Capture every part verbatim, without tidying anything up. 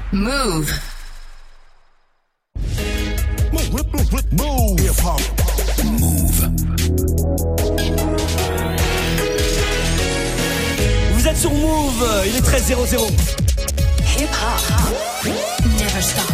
Move. Move. Hip-hop. Move. Vous êtes sur Move, il est treize zéro zéro. Hip-hop. Never stop.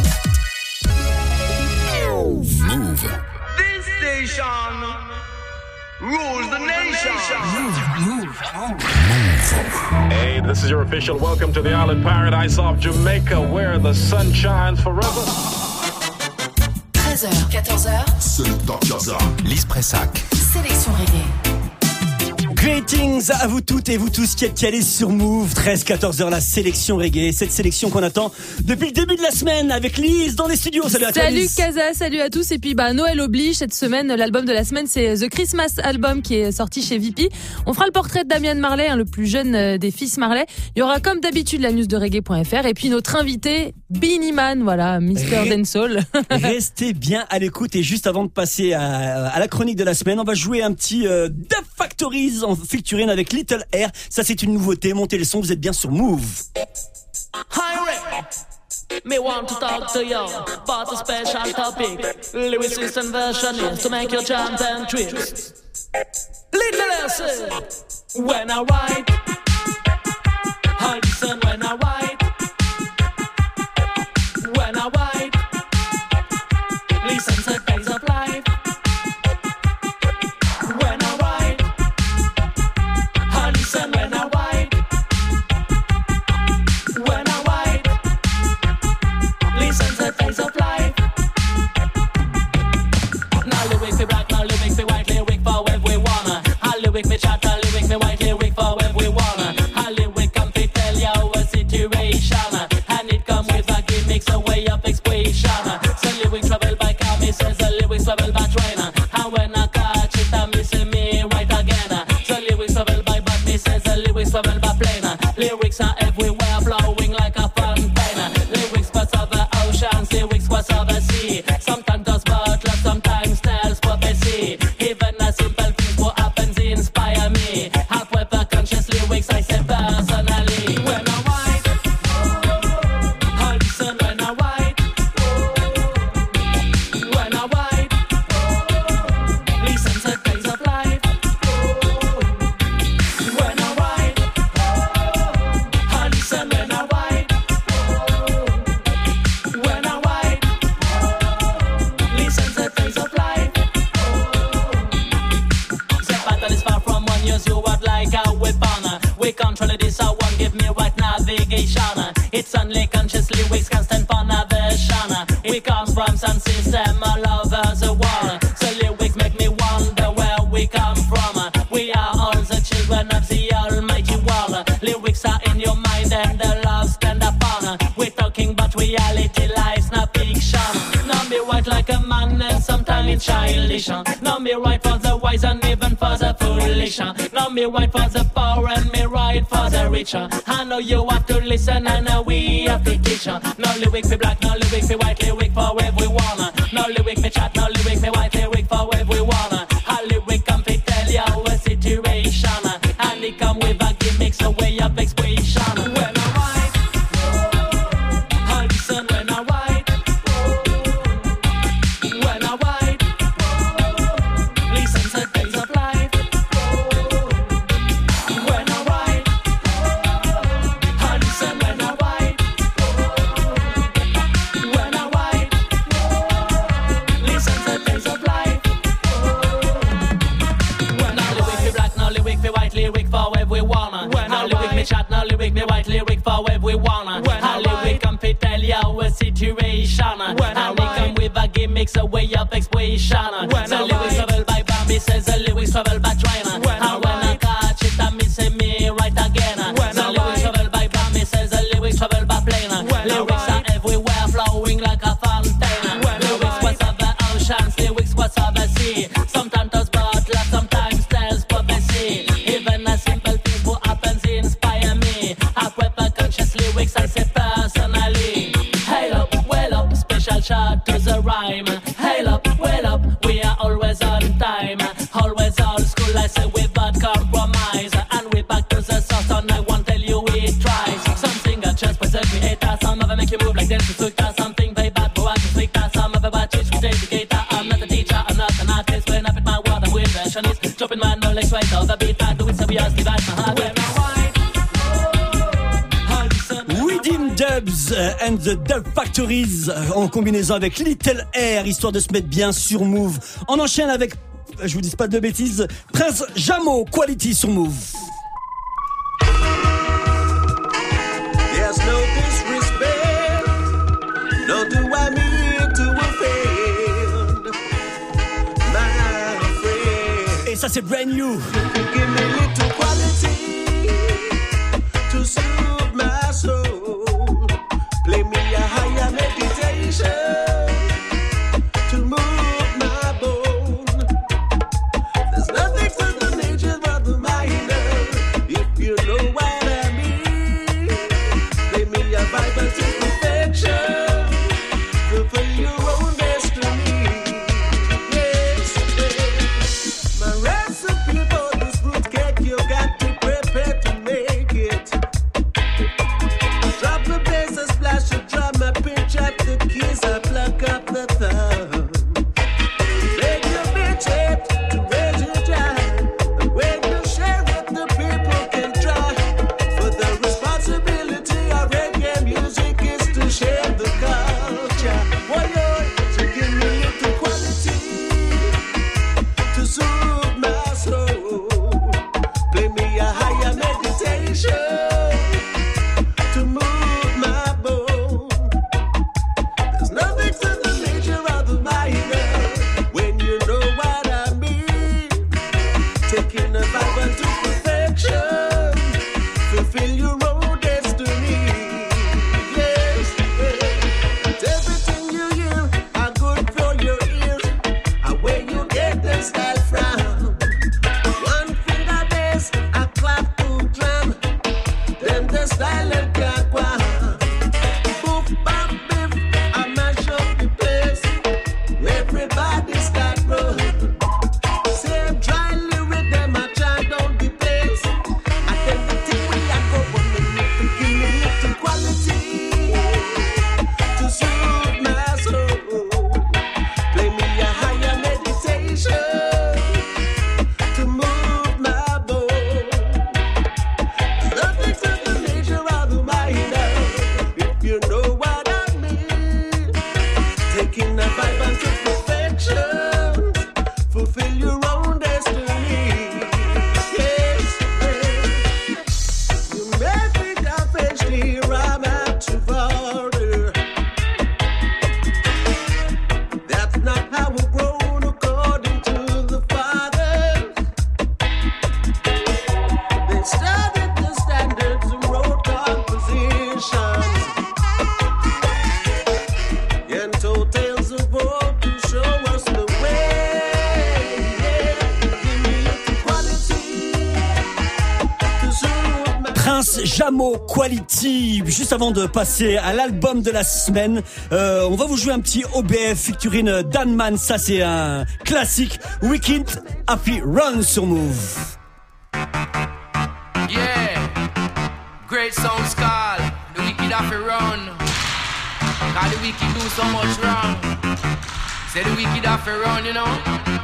Move. This station rules the nation. Move. Move. Hey, this is your official welcome to the island paradise of Jamaica, where the sun shines forever. treize heures, quatorze heures. Selector Jazza. Lise Pressac. Sélection reggae. Greetings à vous toutes et vous tous qui êtes calés sur Move. treize quatorze heures, la sélection reggae. Cette sélection qu'on attend depuis le début de la semaine avec Lise dans les studios. Salut à toi, Salut Lise. Kaza, salut à tous. Et puis bah Noël oblige, cette semaine, l'album de la semaine, c'est The Christmas Album qui est sorti chez V P. On fera le portrait de Damian Marley, hein, le plus jeune des fils Marley. Il y aura comme d'habitude la news de reggae point f r et puis notre invité, Beenie Man, voilà, mister Ré- Dancehall. Restez bien à l'écoute et juste avant de passer à, à la chronique de la semaine, on va jouer un petit euh, Dub Factories en featuring avec Little Air. Ça c'est une nouveauté, montez le son, vous êtes bien sur Move. Hi, Rick. Me want to talk to you about a special topic. Lyricist and versionist to make your jump and twist. Little lesson when I write. I listen when I write. When I write. Listen to days of life. When I write. I listen when I write. When I write. Listen to days of life. Now lyric me black, now lyric me white, lyric for everyone. I lyric me chat, I lyric me white, lyric for everyone. I lyric come to tell you a situation, and it come with a gimmick, a way of expression. So lyric travel by car, me says the lyrics travel by train, and when I catch it, I miss me right again. So lyrics travel by bus, me says the lyrics travel by plane. Lyrics are everywhere, flowing like a fountain. Lyrics cross over oceans, lyrics cross over sea. Sometimes does butler, sometimes tells prophecy. Even a simple thing what happens inspire me. However, conscious lyrics I say personally. When I write, I listen when I write. When I write, listen to days of life. When I write, I listen when I write. When I write, listen to days of life. The battle is far from one, use you word like a weapon. We control this, I won't give me right navigation. It's only conscious lyrics, constant for navigation. We come from some system all over the world. So lyrics make me wonder where we come from. We are all the children of the almighty world. Lyrics are in your mind and the love stand upon. We're talking about reality, lies, not fiction. Now me right like a man and sometimes it's childish. Now me right for the wise and even for the foolish. Now me right for the poor and me right for the rich. I know you have to listen and now we have to teach. No lyric for black, no lyric for white, lyric for everyone. No lyric for chat, no lyric for white, lyric for everyone. A lyric come to tell you a situation, and it come with a gimmick, a way of expression. When I write, I listen when I write. When I write, listen to days of life. When I write, I listen when I write. When I write, listen to days of life. When I lyric me black, no lyric me white, lyric for everyone. When I lyric me chat, no lyric me white, lyric for everyone. When I lyric come to tell you a situation, when I come with a gimmick, a way of expression. The lyrics travel by Bambi, says the lyrics travel by train. And when I catch it, I miss me right again. The lyrics travel by Bambi, says the lyrics travel by plane. Lyrics are everywhere, flowing like a fountain. Lyrics cross over oceans, lyrics cross over sea. Sometimes does butler, sometimes tells prophecy. Even a simple thing what happens inspire me. I prefer conscious lyrics, I say personally. Hail up, well up, special shout to the rhyme. Hail up, well up, we are always on time. Always old school just look at something very bad, but I just think that some of about teach me to educate that I'm not a teacher, I'm not an artist. When I put my word, I'm with versionist. Dropping my knowledge right off the beat, I do it so we ask divide my heart. When I Redeem Dubs and the Dub Factories en combinaison avec Little Air, histoire de se mettre bien sur Move. On enchaîne avec, je vous dis pas de bêtises, Prince Jamo, Quality sur Move. There's no disrespect, no do I mean to offend, my friend. Et ça c'est brand new. Give me little quality to soothe my soul. Play me a higher meditation to move my bone. There's nothing to the nature of the mind, if you know what I mean. Play me a Bible to perfection, fulfill your own destiny. Yes, yes. My recipe for this fruit cake, you got to prepare to make it. Drop the bass, a splash, a drum, a pinch up the keys, I pluck up the thumb. Make your bitch head to raise your time, and when you share it, the people can try. For the responsibility of reggae music is to share the culture. Why not? So give me little quality to soothe my soul. Play me a higher meditation to move my bone. There's nothing to the nature of the mind, when you know what I mean. Taking the Bible to perfection, fulfill your own destiny. Yes, yes. Everything you hear are good for your ears, and where you get the style from. One finger bass, a clap to drum, then the style and kakwa. Boop, bop, biff, I mash up the place. Everybody's got roll. Same dry lyric, them I chant on the place. I tell the thing we I go on the lip, give me little quality to soothe my soul. Play me a higher meditation to move my bone. Nothing to the nature of the mind, if you know what I mean. Taking the Bible to perfection, fulfill your own destiny. Yes, yes. You may think I face here, I'm out of order. That's not how we're grown according to the fathers. They studied the standards and wrote compositions, and told tales of old to show us the way. Give me little quality to soothe my Prince Jamo, Quality. Juste avant de passer à l'album de la semaine, euh, on va vous jouer un petit O B F featuring Danman. Ça c'est un classique. Wicked Happy Run sur Move. Yeah, great sound skull. The wicked have to run. Cause the wicked do so much wrong. Say the wicked have to run, you know.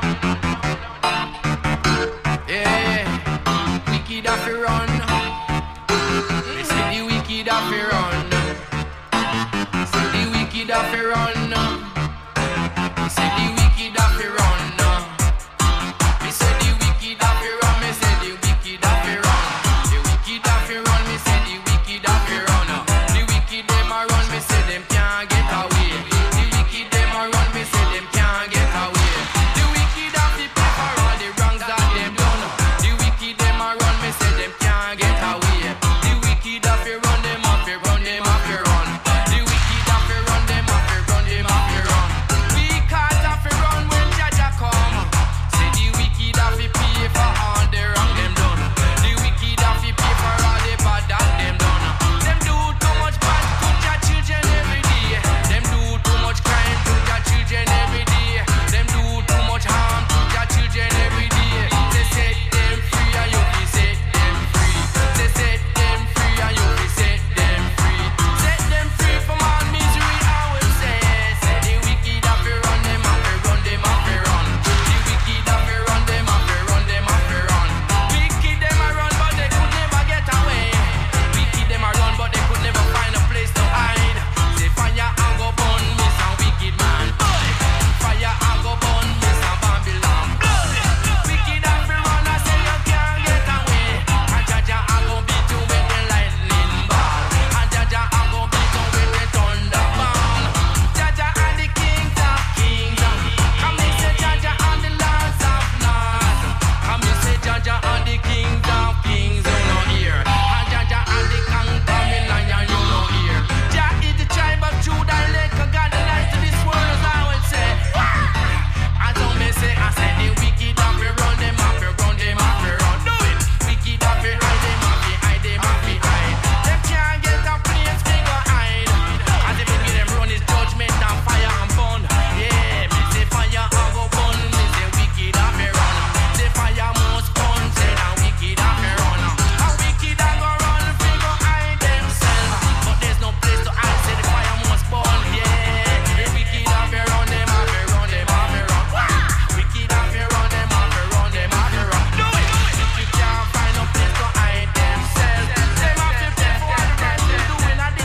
Yeah, wicked have to run. They say the wicked have to run. Say the wicked have to run. They say the wicked have to run. Me say the wicked have to run. Me say the wicked have to run. The wicked have to run. Me say the wicked have to run. The wicked them a run. Me say them can't get away. The wicked them a run. Me say them can't get away. The wicked have to pay for all the wrongs that them done. The wicked them a run. Me say them can't get away. The wicked have to run. Them have to run. Them have to run. The wicked have to run. Them have to run. Them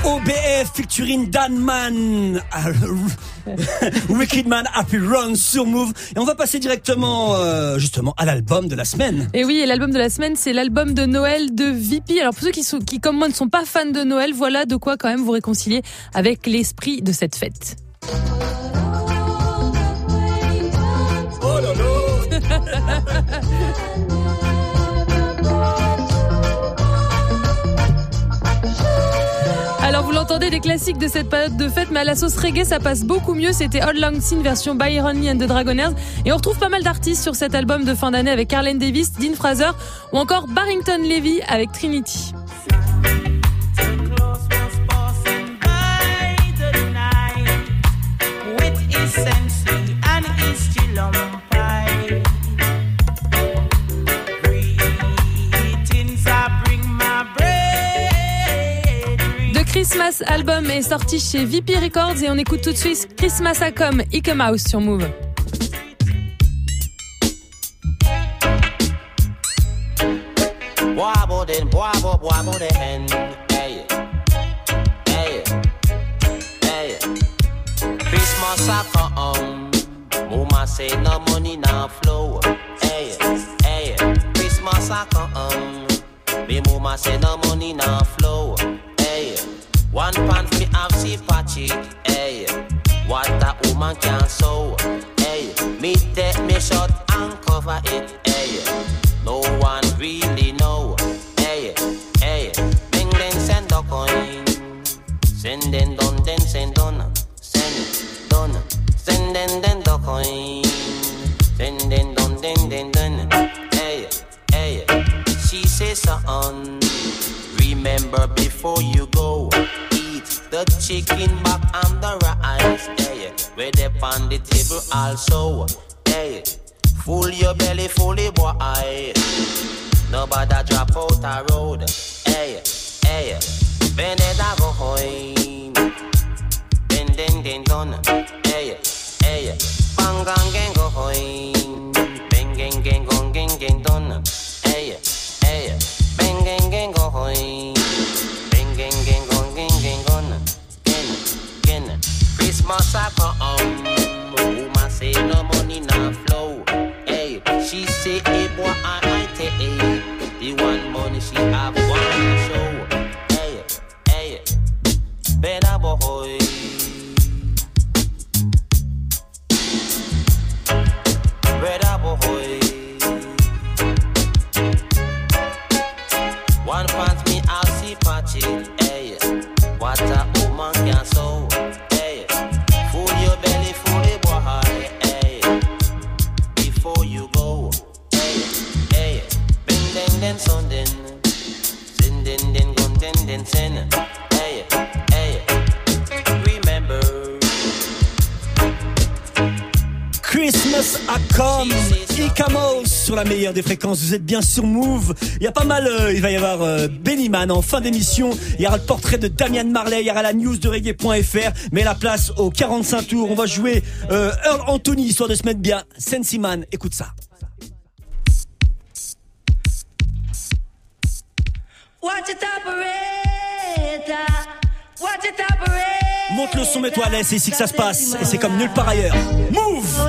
O B F featuring Dan Man, Wicked Man, Happy Run sur Move. Et on va passer directement euh, justement à l'album de la semaine. Et oui, et l'album de la semaine, c'est l'album de Noël de V P. Alors pour ceux qui, sont, qui comme moi ne sont pas fans de Noël, voilà de quoi quand même vous réconcilier avec l'esprit de cette fête. Oh là là. Alors vous l'entendez, des classiques de cette période de fête, mais à la sauce reggae ça passe beaucoup mieux. C'était Old Lang Syne version Byron Lee and the Dragonaires. Et on retrouve pas mal d'artistes sur cet album de fin d'année avec Arlen Davis, Dean Fraser ou encore Barrington Levy avec Trinity. Christmas album est sorti chez V P Records et on écoute tout de suite Christmas a Come, Ike Mouse sur Move. Christmas a come, mama say no money now flow. Hey, hey, Christmas a come, me mama say no money now flow. One pan fi have see patchy, hey. What a woman can sew, hey. Me take me shot and cover it, hey. No one really know, hey, hey. Bing then send a coin, send then done then send done, send done, send then then the coin, send then done then then done, hey, hey. She says son, remember before you go. The chicken back and the rice, hey, where they on the table also, hey. Full your belly, fully boy, nobody drop out a road, hey, hey. Beneda go home, den den den done, hey, hey. Pangang gang go home, bang gang gang gong gang gang done, hey, hey. Bang gang gang go home, bang gang gang gong gang gang gone. Christmas a come, woman say no money now flow. Hey, she say, hey boy, I might take the one money she have one show. Hey, hey, better boy. Better boy. One pants me I'll see patchy. Hey, what a woman can sew. Christmas a come, Icamos sur la meilleure des fréquences. Vous êtes bien sur Move. Il y a pas mal, euh, il va y avoir euh, Benny Man en fin d'émission. Il y aura le portrait de Damian Marley, il y aura la news de reggae point f r. Mais la place aux quarante-cinq tours, on va jouer euh, Earl Anthony, histoire de se mettre bien. Sensi Man, écoute ça. Watch it operator, watch it operator. Monte le son, mets-toi à l'aise, c'est ici que ça se passe. Et c'est comme nulle part ailleurs. Move!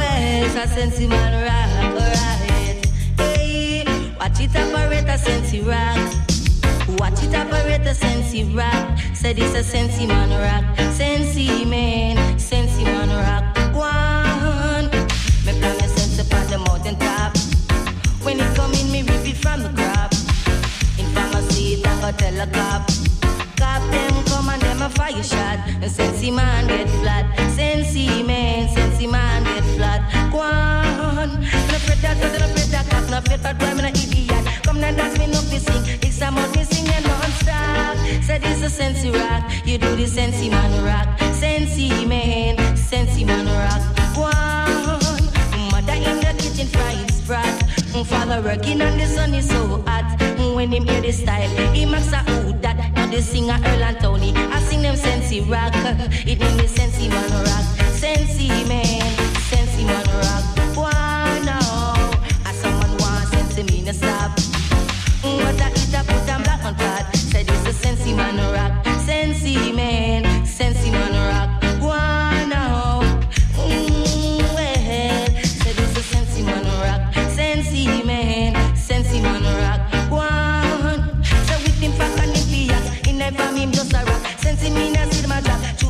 Watch it operator, Sensi rock. Watch it operator, Sensi rock. Said it's a Sensi man rock. Sensi man, Sensi man rock. One, me plan a sense upon the mountain top. When it come in, me rip it from the crop. In pharmacy, I go tell a cop. Cop them come and them a fire shot. And Sensi man get flat. Sensi man, Sensi man get flat. One, no predator, no predator, no predator, I'm an idiot. Come and dance me up to sing. It's a mouth me sing and non-stop. Said it's a Sensi rock. You do the Sensi man rock. Sensi man, Sensi man rock. One, mother in the kitchen frying sprat. Father working on the sun is so hot. When him hear the style, he makes a who that. Now the singer Earl Anthony, I sing them Sensi rock. It mean the Sensi man rock. Sensi man, Sensi man rock. Why now? As someone wants Sensi me no stop. What I eat I put them black on pot. Said it's a Sensi man rock. Sensi man.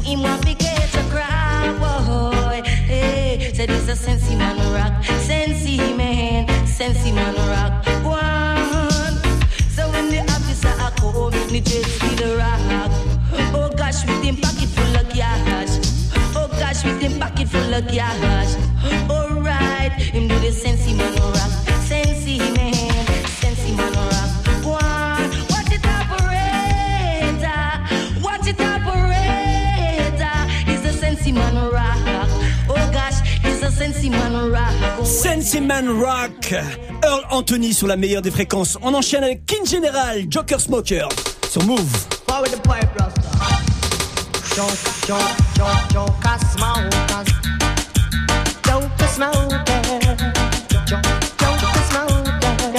him want to get a crowd, boy. Hey, said it's a Sensi man rock, Sensi man, Sensi man rock. One. So when the officer a come, the jet speed rock. Oh gosh, with him pocket full of cash. Oh gosh, with him pocket full of cash. Alright, him do the Sensi man rock, Sensi man, Sensi man rock. One. Watch it operator, watch it operator. It's a Sensi man rock. Oh gosh, it's a Sensi man rock. Sensi Man Rock, Earl Anthony sur la meilleure des fréquences. On enchaîne avec King General, Joker Smoker sur Move. Power the pipe, Rasta. Joker, Joker, Joker, Joker Smokers. Joker Smokers. Joker Smokers.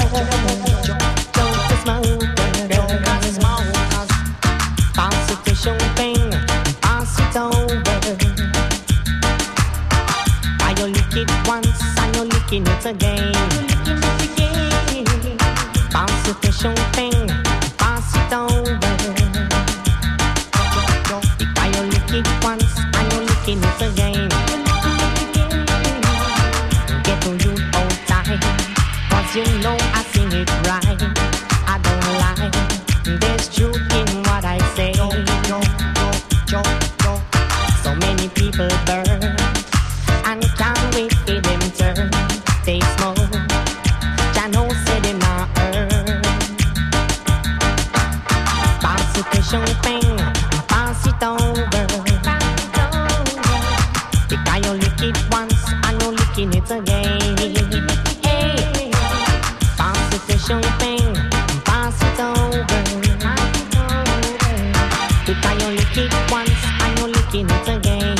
Joker Smokers. Joker Smokers. Pass it to champagne, pass it over. I you lick it once, and you licking it again. Pass it to champagne, pass it over. I you lick it once, and you licking it again. Get to you all time, 'cause you know I sing it right. I don't lie, there's truth in what I say. So many people burn and can't wait for them turn. They smoke, Jano said them not earn. Pass it to champagne, pass it over. Because you lick it once and you licking it again. Hey, pass it to champagne, pass it over. Because you lick it once and you licking it again.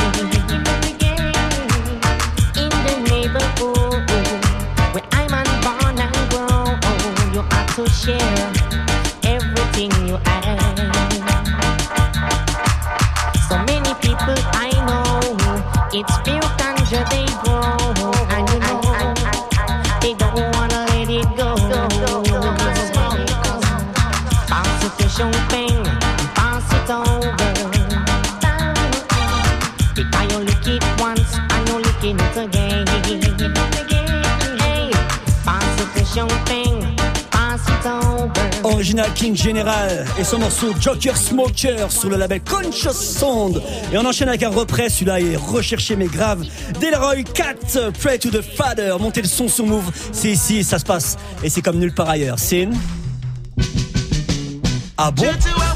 In the neighborhood where I'm born and grow, you have to share everything you have. So many people I know, it's fear conjure they grow, and you know they don't wanna let it go. Pass it to champagne, pass it over. Because you lick it once and you licking it again. Hey, pass it to champagne, pass it over. Original King General et son morceau Joker Smoker sur le label Conscious Sound. Et on enchaîne avec un reprise, celui-là est recherché mais grave. Delroy quatre, Pray to the Father. Montez le son sur Move, c'est ici, ça se passe. Et c'est comme nulle part ailleurs. Sin. Ah bon?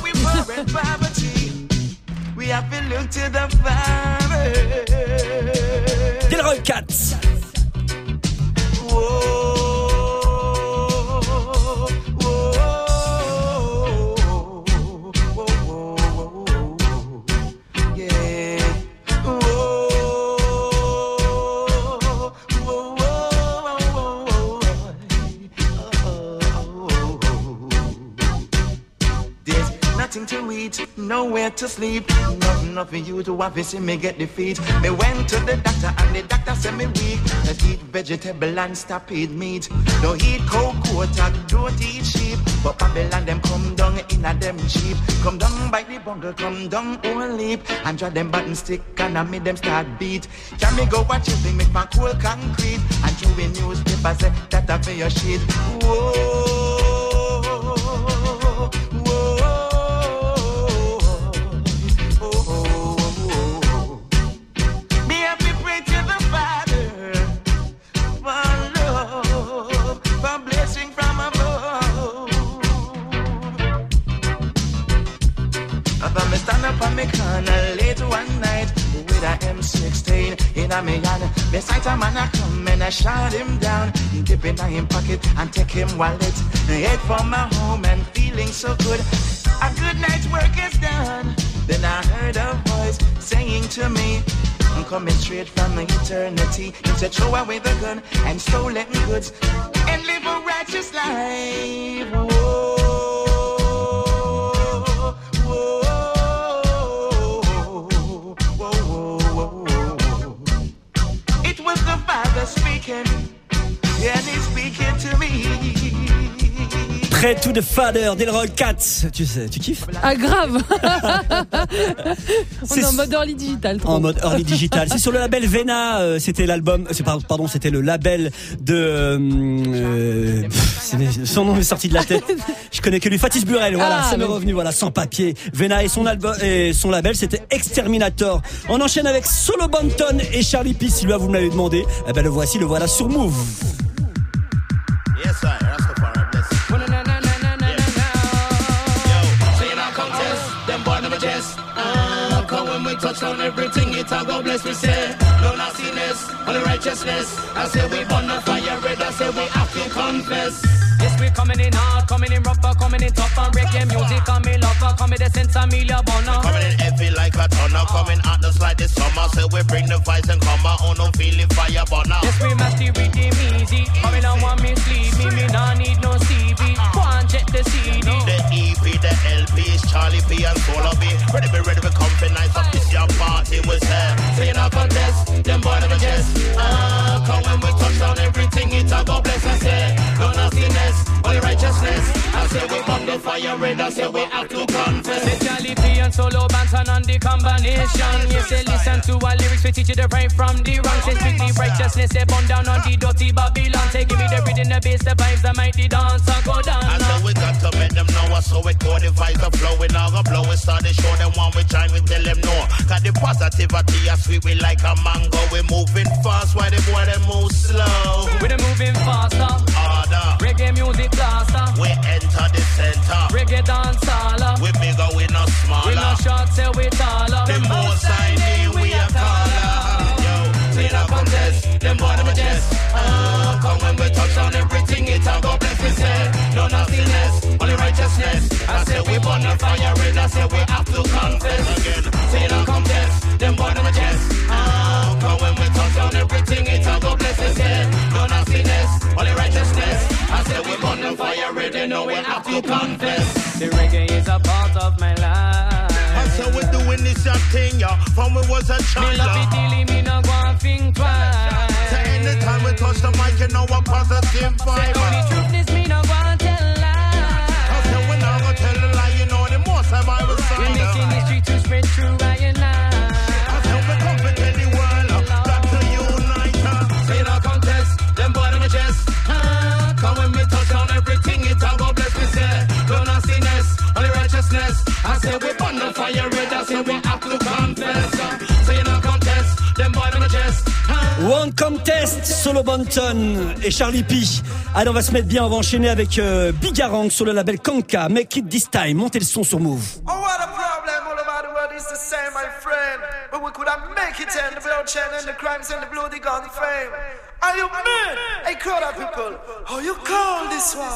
Delroy quatre. To eat, nowhere to sleep. Nothing, nothing you to have to see me get defeat. Me went to the doctor and the doctor said me weak. Let's eat vegetable and stop eat meat. Don't eat cocoa, don't eat sheep. But Babylon them come down in a them cheap. Come down by the bungle, come down all leap. And draw them button stick and I make them start beat. Can me go watch it, make my cool concrete. And through the newspaper say that I pay your shit. Whoa. Stand up on me corner late one night with a M sixteen in a me hand. Beside a man I come and I shot him down, dip in him pocket and take him wallet. Head for my home and feeling so good. A good night's work is done. Then I heard a voice saying to me, I'm coming straight from eternity. He said, throw away the gun and stolen goods and live a righteous life. Whoa. Speaking, yeah, he's speaking to me. Pray to the Father, Delroy quatre. Tu sais, tu kiffes? Ah grave. On est en mode early digital. Trop. En mode early digital. C'est sur le label Vena. Euh, c'était l'album. C'est pardon, c'était le label de. Euh, pff, c'est, son nom est sorti de la tête. Je connais que lui. Fatis Burel. Voilà, Ah, ça m'est mais- revenu. Voilà, sans papier. Vena et son album et son label, c'était Exterminator. On enchaîne avec Solo Banton et Charlie P. Si lui vous me l'avez demandé, eh ben le voici, le voilà sur Move. Yes, sir. Rastafari, bless. Oh, na, na, na, na, na, na, na. So you know contest, them boy never jest. Uh, come when we touch on everything, it all go bless me say. No nastiness, only righteousness. I say we burn the fire red, I say we have to confess. Yes, we coming in hard, coming in rougher, coming in tougher. Reggae music, I'm a lover, coming the sense of Amelia Bonner. Coming in heavy like a tonner, coming at us like the summer. Say we bring the vibes and come out, oh no feel the fire burner. Yes, we must the rhythm easy. Coming on one me sleep, me, me nah need no C V. Go and check the C D. The E P, the L P is Charlie P and Solar B. Ready, be ready, we come for nice up this your party was there. So you know contest, them boy never jest. Uh, come when we touch on everything, it all go bless us say. No nastiness, only righteousness. I say we burn the fire red, I say we have to confess. Say Charlie P and Solo Banton on the combination. Yes, say listen to our lyrics, we teach you the right from the wrong. Say speak the righteousness, say burn down on the dirty Babylon. Say give me the rhythm, the bass, the vibes, the mighty dance, and go down. I say we got to make them know us, so we go the vibes are flowing, now go blow it, start the show, them one we try, we tell them no. Cause the positivity is sweet, we like a mango, we moving fast, while the boy they move slow. We the moving faster, harder, reggae music blaster. We enter the center, reggae dance all. We bigger, we not smaller. We not short, say we taller. The most I need, we a caller. Yo, see the contest, them boy them a jest. Uh, come when we touch on everything, it all go bless me say. No nastiness, only righteousness. I say we burn the fire red, I say we have to confess again. See the contest, them boy them a jest. Uh, come when we touch on everything, it all go bless me say. No nastiness, only righteousness. I say we burn the fire red, you know we have to confess. The reggae is a part of my life. I say we doing this young thing, yeah, from we was a child. Me love it daily, me no go and think twice. So anytime we touch the mic, you know what positive vibe. Say only truth is me no go and tell lies. I say we not gonna tell a lie, you know the most time I was We're signed. making history to spread through I and I. I say we come to tell the world, got to unite. Say no contest, them boy them a jest. Uh, come when we touch on everything, it all go bless me say. No nastiness, only righteousness. I say we burn the fire red, I say we have to confess. Say no contest, them boy them a jest. One Contest, Solo Banton et Charlie P. Allez, on va se mettre bien, on va enchaîner avec euh, Bigarang sur le label Kanka. Make it this time, montez le son sur Move. Oh, what a problem, all over the world is the same, my friend. But we could have make it and the bloodshed and the crimes and the bloody gun fame. Are you mad? Hey, crowd of people, how you call this one?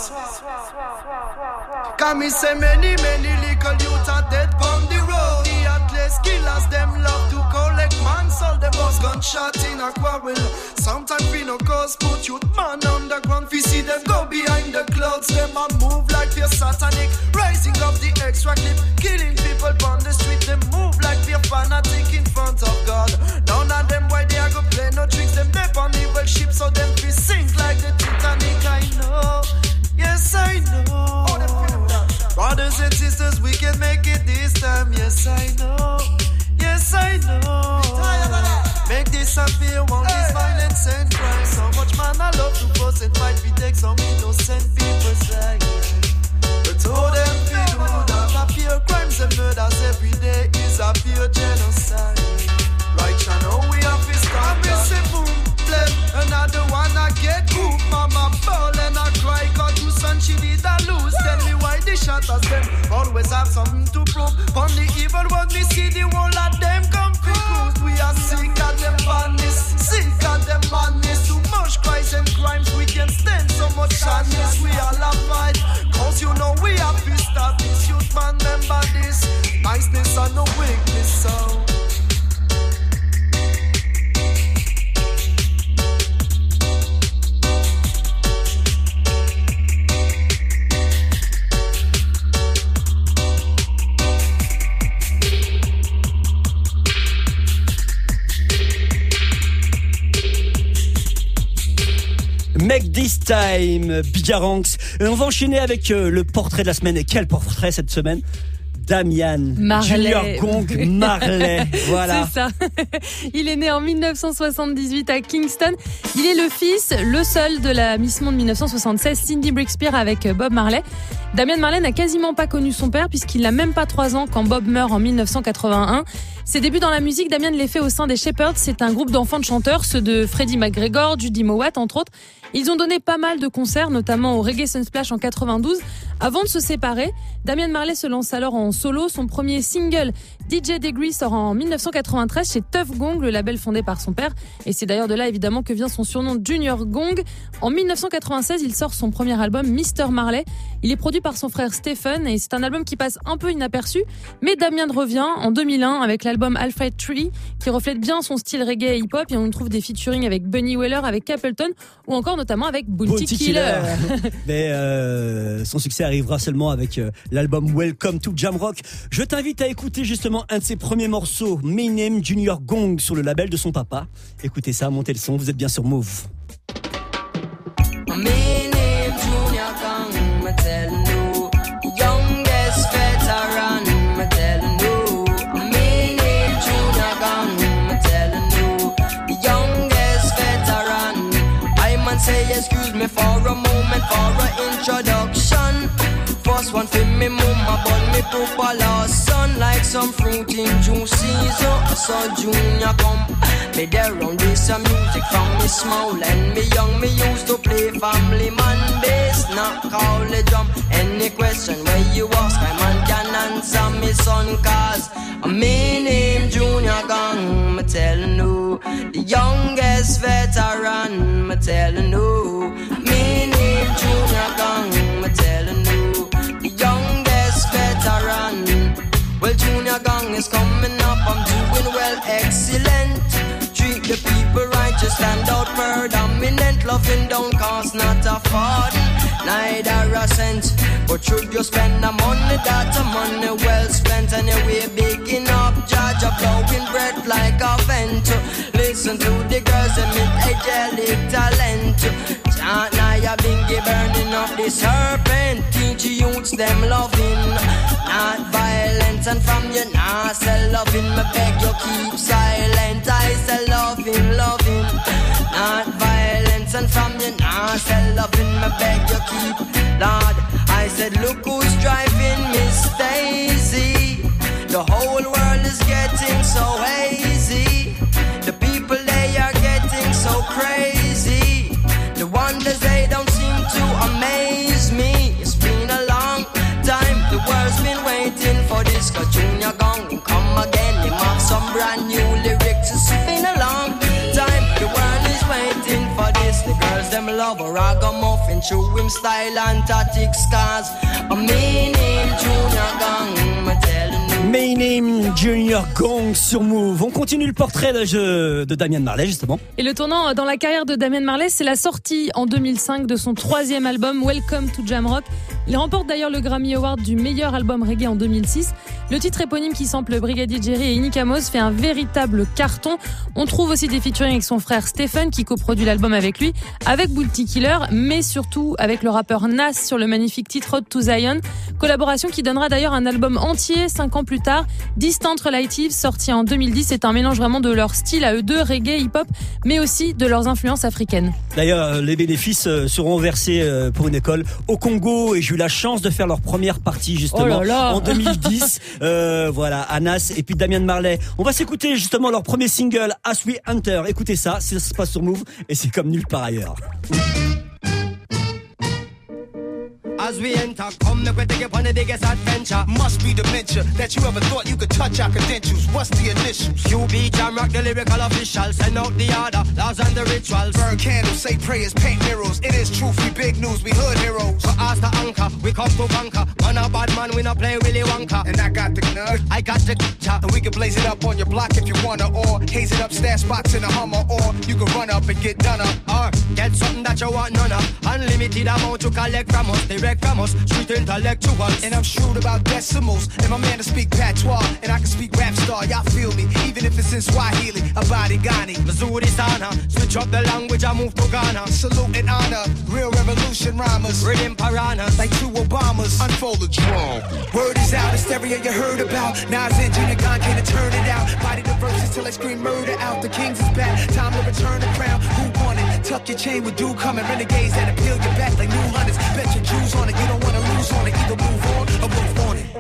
Can me say many, many little youth are dead on the road. The athlete killers, them love to collect man, so them was gunshot in a quarrel. Sometimes we no cause put youth man underground. We see them go behind the clouds, them a move like they're satanic. Rising up the extra clip, killing people on the street. Them move like they're fanatic in front of God. None of them why they are go play no tricks. Them dep on evil ship, so them we sink like the Titanic. I know, yes I know. Brothers and sisters, we can make it this time. Yes I know, yes I know. Make this appear, want this violence and crime. So much man I love to fuss and fight. We take some innocent people's life. But all them feel that a pure crimes and murders every day is a pure genocide. Right now we have to stop. I miss it, boom, blame. Another one I get cool. Mama ball and I cry. Cause you son she did a lose. Tell me why they shot us them. Always have something to prove. On the evil one we see the whole of them come cruise. We are sick of them badness. Sick of them madness. Too much cries and crimes. We can stand so much sadness. We all have fight. Cause you know we have to stop this. Youth man remember this. Niceness and no weakness so. Make this time, Bigaranx. Et on va enchaîner avec euh, le portrait de la semaine. Et quel portrait cette semaine? Damian Marley. Junior Gong Marley. Voilà. C'est ça. Il est né en dix-neuf cent soixante-dix-huit à Kingston. Il est le fils, le seul de la Miss Monde dix-neuf cent soixante-seize, Cindy Brixpear, avec Bob Marley. Damian Marley n'a quasiment pas connu son père puisqu'il n'a même pas trois ans quand Bob meurt en dix-neuf cent quatre-vingt-un. Ses débuts dans la musique, Damian les fait au sein des Shepherds. C'est un groupe d'enfants de chanteurs, ceux de Freddie McGregor, Judy Mowatt, entre autres. Ils ont donné pas mal de concerts, notamment au Reggae Sunsplash en quatre-vingt-douze. Avant de se séparer, Damian Marley se lance alors en solo. Son premier single, D J Degree, sort en dix-neuf cent quatre-vingt-treize chez Tuff Gong, le label fondé par son père. Et c'est d'ailleurs de là, évidemment, que vient son surnom Junior Gong. En dix-neuf cent quatre-vingt-seize, il sort son premier album, mister Marley. Il est produit par son frère Stephen et c'est un album qui passe un peu inaperçu. Mais Damian revient en deux mille un avec l'album Alfred Tree, qui reflète bien son style reggae et hip-hop. Et on trouve des featuring avec Bunny Wailer, avec Capleton ou encore notamment avec Bounty Killer. Mais euh, son succès arrivera seulement avec euh, l'album Welcome to Jamrock. Je t'invite à écouter justement un de ses premiers morceaux, My Name Junior Gong, sur le label de son papa. Écoutez ça, montez le son, vous êtes bien sur Move. My name Junior Gong, me tellin' you, youngest veteran, me tellin' you. My name Junior Gong, me tellin' you, youngest veteran. I man say excuse me for a moment, for a introduction. First one for me mama, but me papa last son, like some fruit in June season. I saw Junior come, me there round with some music from me small and me young. Me used to play Family Man bass, not call the drum. Any question where you ask, I man can answer me son, cause me name Junior Gong, me tellin' you, the youngest veteran, me tellin' you. Me name Junior Gong, me tellin' you, the youngest veteran. Well, Junior Gong is coming up, I'm doing well, excellent. Treat the people right, just stand out predominant. Loving don't cost not a farthing, neither a cent. But should you spend the money, that's a money well spent. Anyway, bigging up, judge a blowing breath like a vent. Listen to the girls, them with angelic talent. Chant now ya bingy burning up the serpent. Teach youths them loving, not violence. And from you now say loving, me beg you keep silent. I say loving, loving, not violence. And from you now say loving, me beg you keep. Lord, I said look who's driving Miss Daisy. The whole world is getting so hazy. The people they are getting so crazy. The wonders they don't seem to amaze me. It's been a long time, the world's been waiting for this. Cause Junior Gong will come again, him have some brand new lyrics. It's been a long time, the world is waiting for this. The girls them love a ragamuffin, true him style and tactics. Cause a me name Junior Gong, me tellin' you. My Name Junior Gong sur Move. On continue le portrait de, de Damian Marley justement. Et le tournant dans la carrière de Damian Marley, c'est la sortie en deux mille cinq de son troisième album Welcome to Jamrock. Il remporte d'ailleurs le Grammy Award du meilleur album reggae en deux mille six. Le titre éponyme qui sample Brigadier Jerry et Nick Amos fait un véritable carton. On trouve aussi des featuring avec son frère Stephen qui coproduit l'album avec lui, avec Bounty Killer, mais surtout avec le rappeur Nas sur le magnifique titre Road to Zion. Collaboration qui donnera d'ailleurs un album entier cinq ans plus tard. Distant Relatives, sorti en deux mille dix, c'est un mélange vraiment de leur style à eux deux, reggae, hip-hop, mais aussi de leurs influences africaines. D'ailleurs, les bénéfices seront versés pour une école au Congo et j'ai eu la chance de faire leur première partie justement oh là là. en deux mille dix. euh, voilà, Anas et puis Damian Marley. On va s'écouter justement leur premier single, As We Enter. Écoutez ça, ça se passe sur Move et c'est comme nulle part ailleurs. As we enter, come look, we take it on the biggest adventure. Must be dementia that you ever thought you could touch our credentials. What's the initials? Q B Jamrock, the lyrical official. Send out the order, laws and the rituals. Burn candles, say prayers, paint mirrors. It is truth, we big news, we hood heroes. So ask the anchor, we come to conquer. Man a bad man, we not play Willy Wonka. And I got the nug, I got the chop. And we can blaze it up on your block if you wanna. Or haze it up, stash spots in a Hummer. Or you can run up and get done up. Or get something that you want none of. Unlimited amount to collect from us. Direct from us, street intellectuals. And I'm shrewd about decimals. And my man to speak patois, and I can speak rap star, y'all feel me. Even if it's in in Swahili, a body Ghani, Missouri Sana. Switch up the language, I move to Ghana. Salute and honor, real revolution rhymers. Rhythm piranhas, like two Obamas. Unfold the drum. Word is out, hysteria you heard about. Nas and Junior Gong can't turn it out. Body the verses till I scream murder out. The Kings is back, time to return the crown. Who won it? Tuck your chain with dew coming. Renegades that appeal your back like new hunters. Bet your Jews on it, you don't wanna lose on it. Either move on or move on it.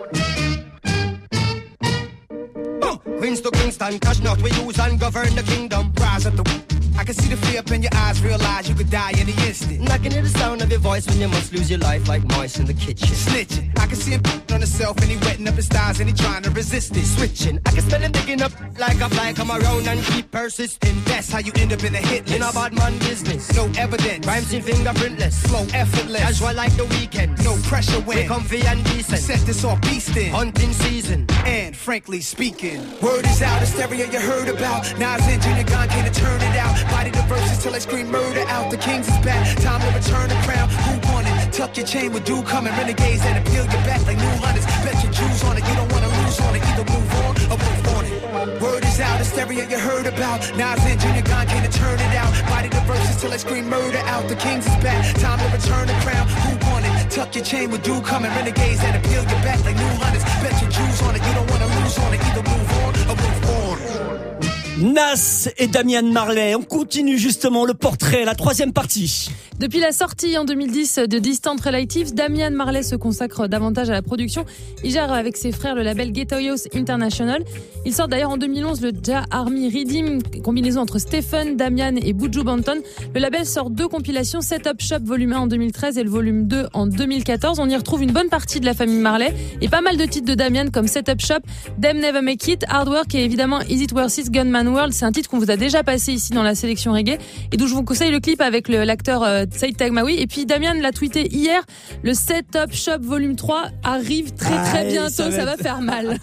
Queens to Kingston, cash not we use and govern the kingdom. Rise up the I can see the fear up in your eyes, realize you could die in the instant. I can hear the sound of your voice when you must lose your life like mice in the kitchen. Snitching, I can see him on himself and he wetting up his thighs and he trying to resist it. Switching, I can smell him digging up like a fly, come around and keep persisting. That's how you end up in the hit list. In a bad man business, no evidence. Rhymes in fingerprintless, flow effortless. Casual like the weekend, no pressure when we comfy and decent. Set this off beastin', hunting season, and frankly speaking, word is out, hysteria you heard about. Nas and Junior Gong can't turn it out. Body the verses till I scream murder out. The Kings is back, time to return the crown. Who won it? Tuck your chain with dew coming. Renegades that appeal your back like new hunters. Bet your Jews on it, you don't wanna lose on it. Either move on or move on it. Word is out, hysteria you heard about. Nas and Junior Gong can't turn it out. Body the verses till I scream murder out. The Kings is back, time to return the crown. Who won it? Tuck your chain with dew coming. Renegades that appeal your back like new hunters. Bet your Jews on it, you don't wanna lose on it. Either move on or move on. Nas et Damian Marley. On continue justement le portrait, la troisième partie. Depuis la sortie en deux mille dix de Distant Relatives, Damian Marley se consacre davantage à la production. Il gère avec ses frères le label Ghettoyos International. Il sort d'ailleurs en deux mille onze le Jah Army Rhythm, combinaison entre Stephen, Damian et Buju Banton. Le label sort deux compilations, Set Up Shop volume un en deux mille treize et le volume deux en deux mille quatorze. On y retrouve une bonne partie de la famille Marley et pas mal de titres de Damian comme Set Up Shop, Them Never Make It, Hard Work et évidemment Is It Worth It, Gunman World. C'est un titre qu'on vous a déjà passé ici dans la sélection reggae et d'où je vous conseille le clip avec le, l'acteur euh, Saïd Tagmaoui. Et puis Damian l'a tweeté hier, le Set Up Shop volume trois arrive très très Aïe, bientôt, ça va, ça va être... faire mal.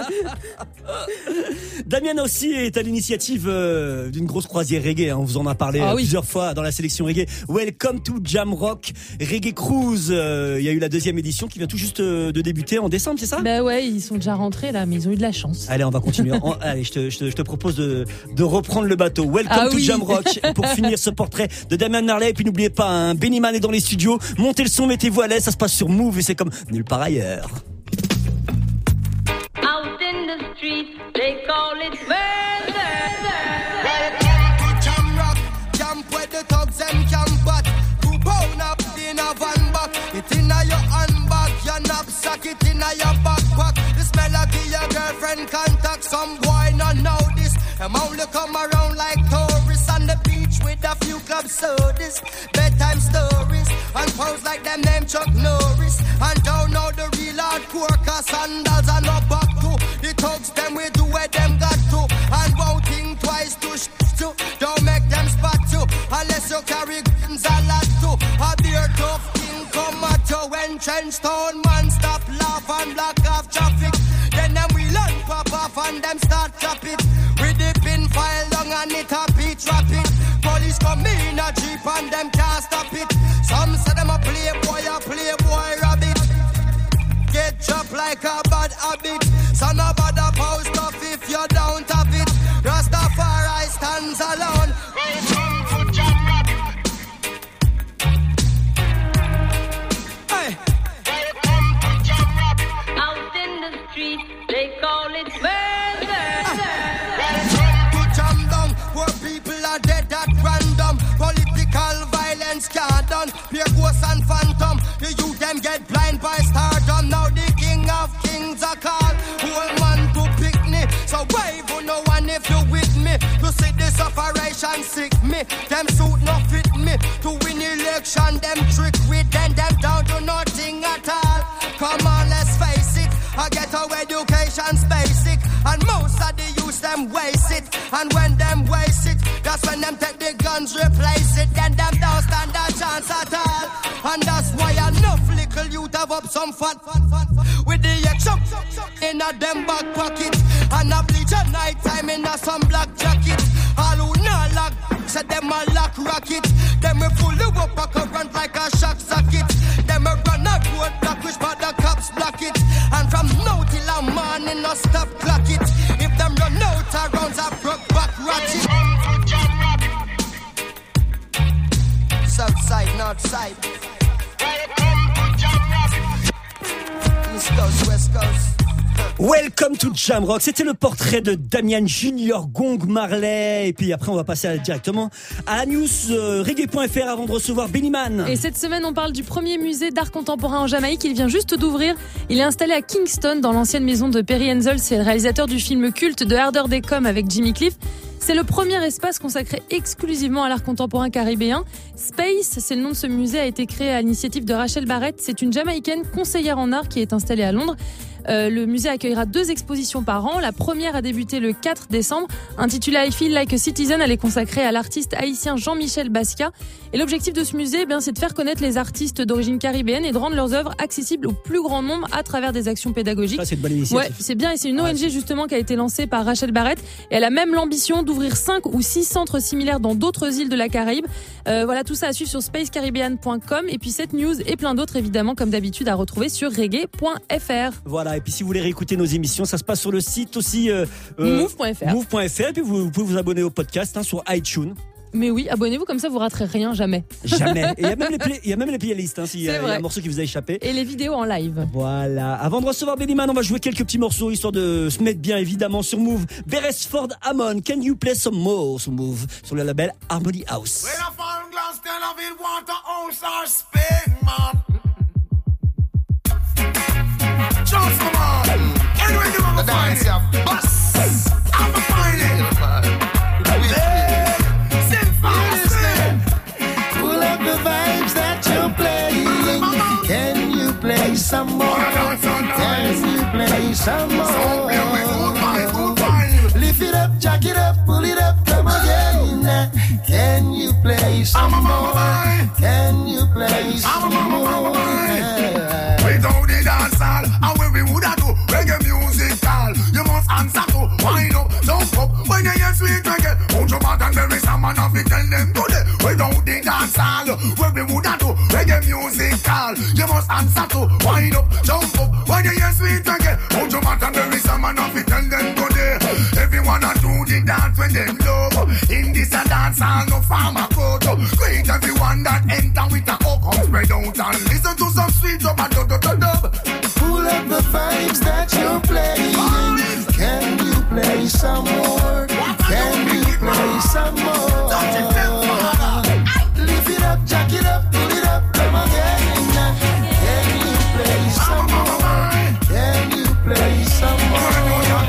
Damien aussi est à l'initiative euh, d'une grosse croisière reggae, hein. On vous en a parlé ah, euh, oui. plusieurs fois dans la sélection reggae. Welcome to Jamrock Reggae Cruise. Euh, il y a eu la deuxième édition qui vient tout juste euh, de débuter en décembre, c'est ça? Bah ouais, ils sont déjà rentrés là, mais ils ont eu de la chance. Allez, on va continuer. En, allez, je te, je, te, je te propose de, de reprendre le bateau. Welcome ah, to oui. Jamrock pour finir ce portrait de Damian Marley. Et puis n'oubliez pas, hein, Benny Man est dans les studios. Montez le son, mettez-vous à l'aise. Ça se passe sur Move et c'est comme nulle part ailleurs. Out in the street, they call it murder. Welcome to Jamrock, camp where the thugs and camp at. Two pound up in a van back. It in a your handbag, your knapsack, it in a your backpack. The smell of your girlfriend contact. Some boy not know this. Them only come around like tourists on the beach with a few club sodas, bedtime stories, and pose like them name Chuck Norris. And don't know the real hardcore, cause sandals are no back to. The thugs them we do where them got to. And won't think twice to sh to. Don't make them spot you, unless you carry guns a lot to. A beer tough king come at you when trench town man stop laugh and block off traffic. Then them we learn pop off and them start chop it. With the pin file long and it a beat rapid. Police come in a jeep and them can't stop it. Some say them a playboy, a playboy rabbit. Get chopped like a bad habit. So no bother post stuff if you don't have it. Rastafari stands alone. Welcome to Jamrock. Hey. Welcome to Jamrock. Out in the street, they call it murder. Welcome to Jamdom, where people are dead at random. Political violence can't done. Pure ghosts and phantom. The youth them get blind by stardom. Now the king of kings are called. Whole man to pick me. So wave on no one if you with me. To see this operation sick me. Them suit no fit me. To win election, them trick with them. Them down to nothing at all. Come on, let's face it. I get our education's basic. And most of the youth them waste it. And when them waste it, that's when them take the guns, replace it. Then them don't stand a chance at all. And that's why enough little youth have up some fat, fat, fat, fat. With the action in a them back pocket. And a bleach at night time in a some black jacket. All who not lock, said them a lock rocket. Them we pull you up a current like a shock socket. Them we run a road block which but the cops block it. And from now till a morning no stop clock it. If them run out around Welcome to Jamrock. C'était le portrait de Damian Junior Gong Marley. Et puis après, on va passer à, directement à la news euh, reggae point f r avant de recevoir Benny Man. Et cette semaine, on parle du premier musée d'art contemporain en Jamaïque. Il vient juste d'ouvrir. Il est installé à Kingston, dans l'ancienne maison de Perry Henzell. C'est le réalisateur du film culte de Harder They Come avec Jimmy Cliff. C'est le premier espace consacré exclusivement à l'art contemporain caribéen. Space, c'est le nom de ce musée, a été créé à l'initiative de Rachel Barrett. C'est une Jamaïcaine conseillère en art qui est installée à Londres. Euh, le musée accueillera deux expositions par an. La première a débuté le quatre décembre, intitulée I Feel Like a Citizen. Elle est consacrée à l'artiste haïtien Jean-Michel Basquiat. Et l'objectif de ce musée, eh bien, c'est de faire connaître les artistes d'origine caribéenne et de rendre leurs œuvres accessibles au plus grand nombre à travers des actions pédagogiques. Ça, c'est une bonne initiative. Ouais, c'est bien. Et c'est une O N G justement qui a été lancée par Rachel Barrett. Et elle a même l'ambition d'ouvrir cinq ou six centres similaires dans d'autres îles de la Caraïbe. Euh, voilà, tout ça à suivre sur space caribbean point com. Et puis cette news et plein d'autres, évidemment, comme d'habitude, à retrouver sur reggae point f r. Voilà. Et puis si vous voulez réécouter nos émissions, ça se passe sur le site aussi euh, euh, move point f r. move point f r. Et puis vous, vous pouvez vous abonner au podcast hein, sur iTunes. Mais oui, abonnez-vous, comme ça vous raterez rien, jamais. Jamais. Et il y a même les, play, il y a même les playlists, hein, s'il y, y a un morceau qui vous a échappé. Et les vidéos en live. Voilà. Avant de recevoir Benny Man, on va jouer quelques petits morceaux, histoire de se mettre bien, évidemment, sur Move. Beresford Hammond, Can You Play Some More sur Move, sur le label Harmony House. Just come on. Anyway, you wanna find it. Bus. I'm gonna find it. Sing fast. Pull up the vibes that you're playing. Can you play some more? Can you play some more? Lift it up, jack it up, pull it up, come again. Can you play some more? Can you play some more? Without the dance hall, and where we woulda do reggae music call. You must answer to wind up, jump up. When you hear sweet reggae, hold your back and bury some man and tell them today. Without the dance hall, where we woulda do reggae music call. You must answer to wind up, jump up. When you hear sweet reggae, hold your back and bury some man and tell them today. Everyone a do the dance when them love. In this a dance hall, no farmer crowd. Great everyone that enter with a hook up, spread out and listen to some sweet dub and dub dub dub. Pull up the vibes that you're playing. Can you play some more? Can you play some more? Lift it up, jack it up, pull it up, come again. Can you play some more? Can you play some more?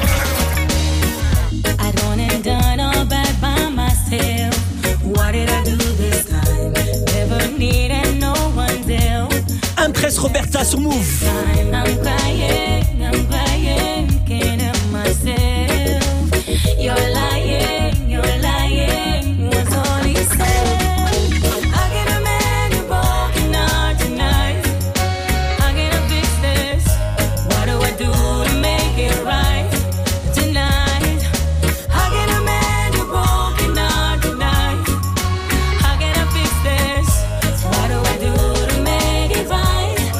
I don't and done all bad by myself. What did I do this time? Never needed no one's help. Impress Roberta sur Move. I'm crying, I'm crying, can't help myself. You're lying, you're lying, what's all he said? I get a man who broken heart tonight. I gotta fix this. What do I do to make it right tonight? I get a man who broken heart tonight. I gotta fix this. What do I do to make it right?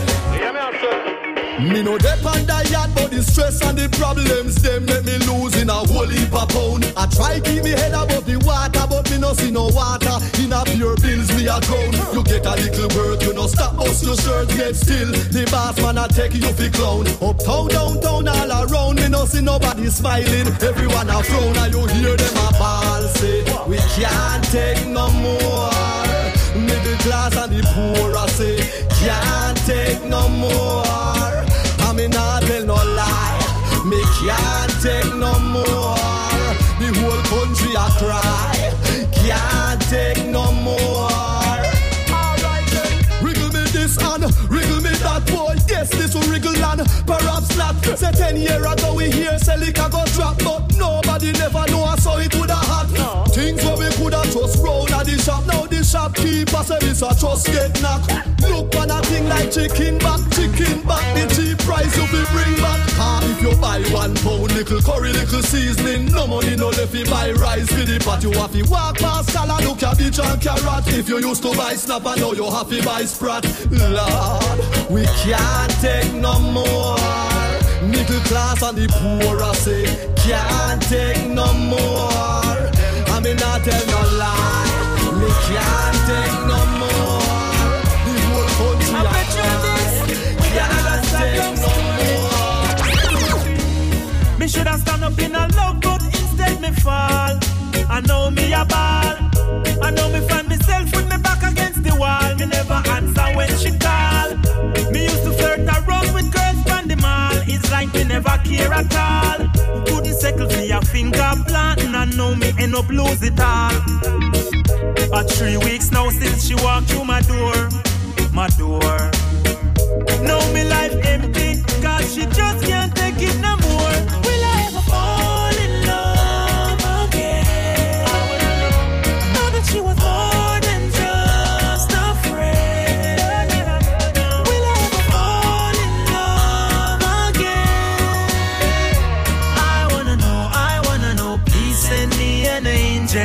Me no depend on that, but the stress and the problems them make me lose in a whole heap of pound. I try keep me head above the water, but me no see no water. In a pure bills me account. You get a little work, you no stop bust your shirt, get still. The boss man a take you fi clown. Uptown, downtown, all around. Me no see nobody smiling. Everyone a frown, and you hear them a ball say, we can't take no more. Middle class and the poor I say, can't take no more. I me not tell no lie, me can't take no more. The whole country a cry, can't take no more. Alright then, wriggle me this and wriggle me that boy. Yes, this will wriggle and perhaps not. Say ten years ago we hear Celica go drop, but nobody never know I saw it with a hat. No. Things where we coulda just roll at the shop. Now the shopkeeper say this a just get knocked. Look on a thing like chicken back, chicken back. The cheap price you fi bring back. Ah, if you buy one pound, little curry, little seasoning, no money no left fi buy rice for the pot. You have to walk past salad, look cabbage and carrot. If you used to buy snap, and now you have to buy sprat. Lord, we can't take no more. Middle class and the poor I say, can't take no more. I mean not tell no lie, we can't take no more. The whole country I bet you this, can't take no more. I know me a ball. I know me find myself with me back against the wall. Me never answer when she call. Me used to flirt around with girls from the mall. It's like me never care at all. Couldn't settle for your finger planting. I know me end up lose it all. But three weeks now since she walked through my door, my door. Now me life empty, cause she just can't take it no more. Will I ever fall in love again? I wanna know, know that she was more than just a friend. Will I ever fall in love again? I wanna know, I wanna know, please send me an angel.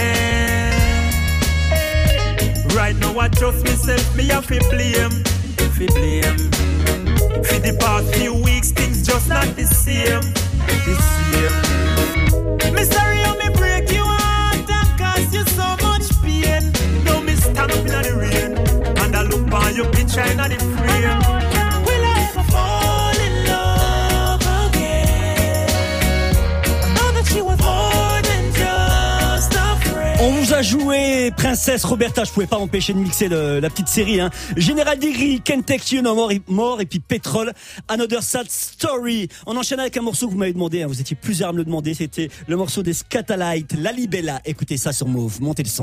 Right now I trust myself, me have to blame, fi blame. For the past few weeks, things just not the same, the same. Me sorry how me break you heart and cause you so much pain. Now me stand up in the rain and I look on your picture in the frame. Will I ever fall in love again? Now that she was more than just a friend. On vous a joué Princesse Roberta, je pouvais pas m'empêcher de mixer le, la petite série, hein. Général Digri, Can't Take You No More, mort, et puis Pétrole, Another Sad Story. On enchaîne avec un morceau que vous m'avez demandé, hein. Vous étiez plusieurs à me le demander, c'était le morceau des Scatalites, La Libella. Écoutez ça sur Move, montez le son.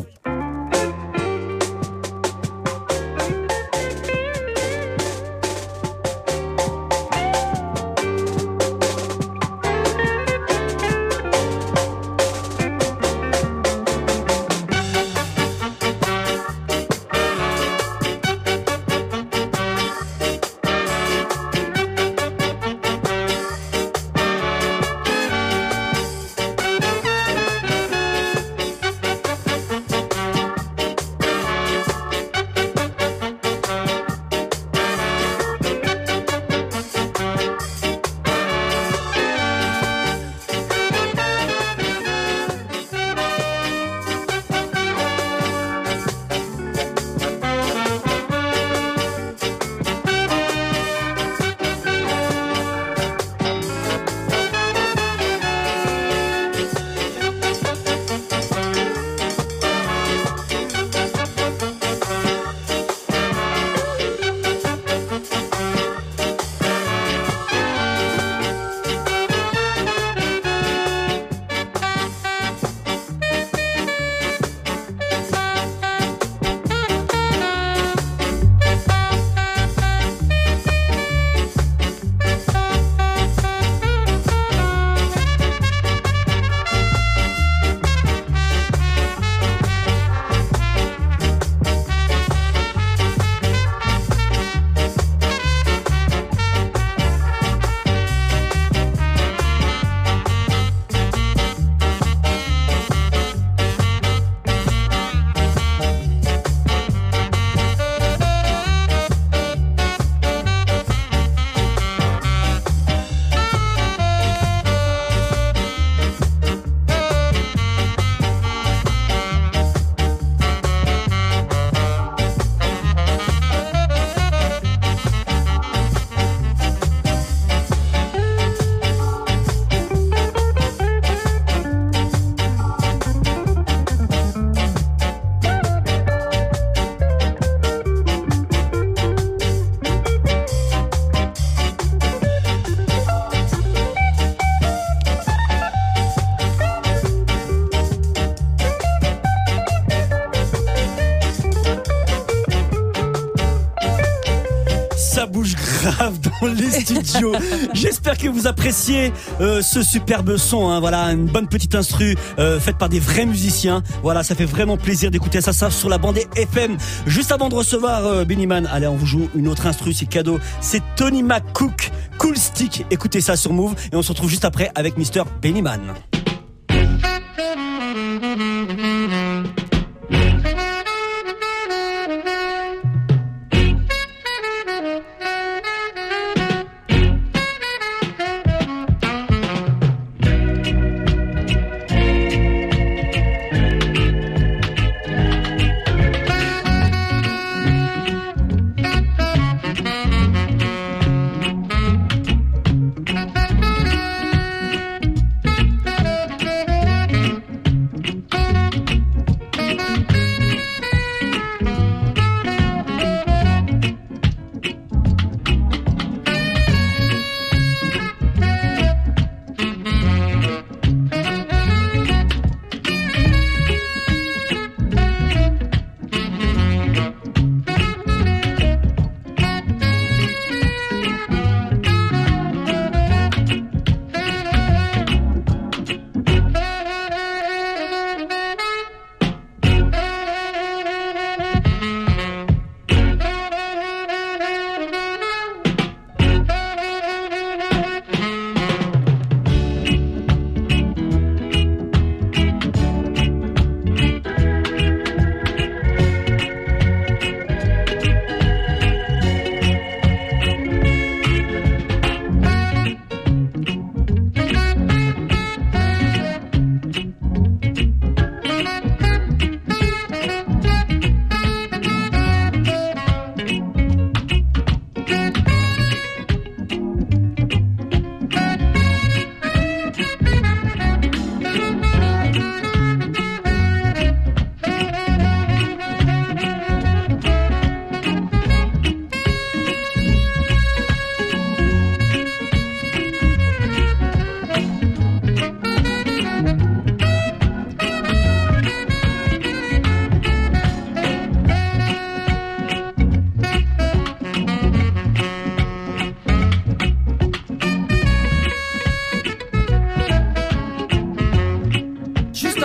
grave dans les studios. J'espère que vous appréciez euh, ce superbe son, hein. Voilà, une bonne petite instru euh, faite par des vrais musiciens. Voilà, ça fait vraiment plaisir d'écouter ça, ça sur la bande F M. Juste avant de recevoir euh, Benny Man, allez, on vous joue une autre instru, c'est cadeau. C'est Tony McCook, Cool Stick. Écoutez ça sur Move et on se retrouve juste après avec mister Benny Man.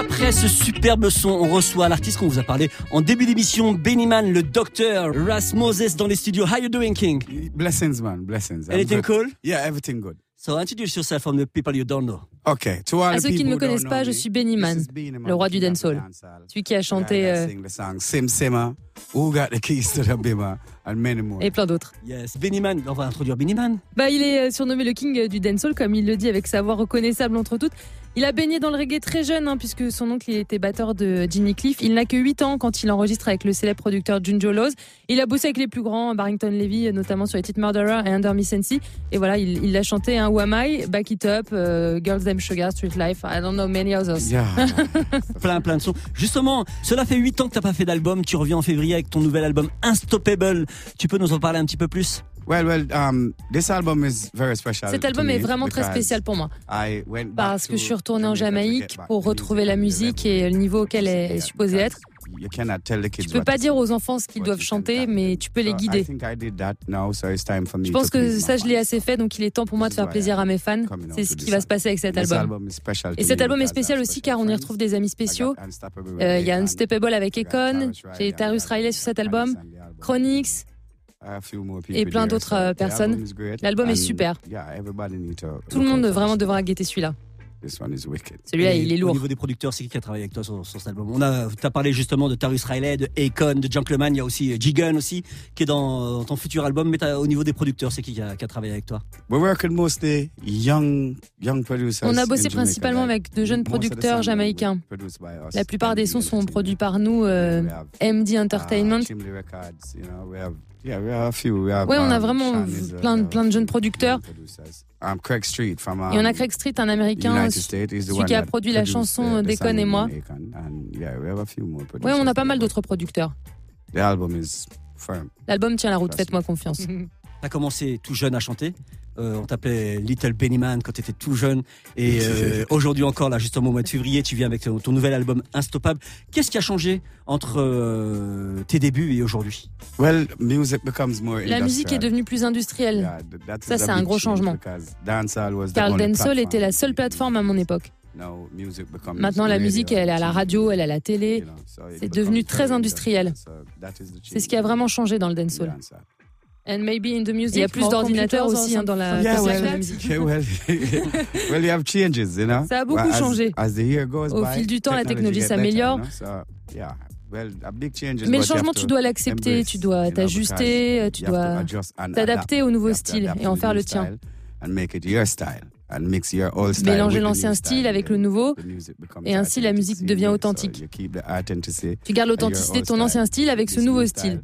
après ce superbe son, on reçoit l'artiste qu'on vous a parlé en début d'émission, Benny Man, le docteur Ras Moses dans les studios. How you doing, King? Blessings, man, blessings. I'm Anything good. cool? Yeah, everything good. So introduce yourself from the people you don't know. Okay, to all À the ceux qui people ne me who don't connaissent know pas, je me, suis Benny Man, le roi du dancehall. Celui qui a chanté euh, sing the song Sim Simma, Who Got the Keys to the Bimmer, and many more. et plein d'autres. Yes, Benny Man, on va introduire Benny Man. Bah, il est euh, surnommé le king du dancehall, comme il le dit avec sa voix reconnaissable entre toutes. Il a baigné dans le reggae très jeune, hein, puisque son oncle il était batteur de Jimmy Cliff. Il n'a que huit ans quand il enregistre avec le célèbre producteur Junjo Laws. Il a bossé avec les plus grands, Barrington Levy, notamment sur les titres Murderer et Under Me Sensi. Et voilà, il, il a chanté un Who Am I, Back It Up, euh, Girls Them Sugar, Street Life, I don't know many others. Yeah. plein, plein de sons. Justement, cela fait huit ans que t'as pas fait d'album. Tu reviens en février avec ton nouvel album Unstoppable. Tu peux nous en parler un petit peu plus? Well, well, um, this album is very special. Cet album to est me vraiment très because spécial pour moi. I went back Parce que to je suis retournée en Jamaica to Jamaïque get back pour to retrouver la musique et le niveau auquel elle est supposée être. You cannot tell the kids Tu peux what pas to dire sing. aux enfants ce qu'ils doivent chanter, mais tu peux les So I guider. think I did that now, so it's time for me Je pense to que please ça, my je l'ai assez fait, donc il est temps pour moi de faire plaisir à mes fans. C'est ce qui va se passer avec cet This album. album is special Et to cet me album est because spécial I'm aussi car on y retrouve des amis spéciaux. Unstoppable Euh, Il y a Akon, Unstoppable avec Akon, j'ai Tarus Riley sur cet album, Chronix a few more people et plein there, d'autres so euh, the personnes. album is great, L'album est and super. yeah, everybody need to Tout le look monde out for vraiment this. devra guetter celui-là. This one is wicked. Celui-là, Et il est Au lourd. niveau des producteurs, c'est qui qui a travaillé avec toi sur, sur cet album? On a, t'as parlé justement de Tarus Riley, de Akon, de Gentleman. Il y a aussi G-Gun aussi, qui est dans, dans ton futur album. Mais t'as- au niveau des producteurs, c'est qui qui a, qui a travaillé avec toi? We're working mostly young, young producers. On a in bossé Jamaica, principalement like, avec de jeunes most of the producteurs songs jamaïcains. were produced by us. La plupart des M D sons sont Entertainment. produits par nous, euh, We have, M D uh, Entertainment. Chimley Records, you know, we have, yeah, we have a few. We have, Ouais, on a um, vraiment Sean is, uh, plein, de- plein de jeunes producteurs. um, Craig Street from, um, Et on a Craig Street, un américain, United States, is the celui one qui a that produit la produced chanson the- the d'Akon song et moi. Akon, and, yeah, we have a few more Ouais, producers. on a pas mal d'autres producteurs. The album is firm. L'album tient la route, faites-moi confiance. T'as commencé tout jeune à chanter. Euh, on t'appelait Little Benny Man quand t'étais tout jeune. Et euh, aujourd'hui encore, là, justement au mois de février, tu viens avec ton, ton nouvel album Unstoppable. Qu'est-ce qui a changé entre euh, tes débuts et aujourd'hui? Well, music becomes more La musique est devenue plus industrielle. Yeah, th- that Ça, is c'est a un big gros change changement. because dancehall was the Car le only dancehall platform. était la seule plateforme à mon époque. Now, music becomes Maintenant, la radio, musique, elle est à la radio, elle est à la télé. so it C'est devenu becomes très very industriel. industrial. So that is the C'est ce qui a vraiment changé dans le dancehall. dancehall. And maybe in the music, il y a plus more d'ordinateurs computers aussi hein, dans la, Yeah, dans well, la musique. yeah, well, well, you have changes, you know. Ça a beaucoup Well, as- changé. As the year goes Au by, fil du temps, la technologie get s'améliore. better, you know, so, yeah, well, a big changes, Mais le but you have changement, to tu dois l'accepter, embrace, tu dois you know, t'ajuster, because tu you have to dois adjust and t'adapter adapt. au nouveau You have to style adapt et en to faire the le new tien. style And make it your style. And mix your old style Mélanger with the l'ancien new style style. avec le nouveau, The music becomes et ainsi la musique devient authentic, authentique. so you keep the authenticity Tu gardes and your l'authenticité de old ton style. ancien style avec ce This nouveau new style.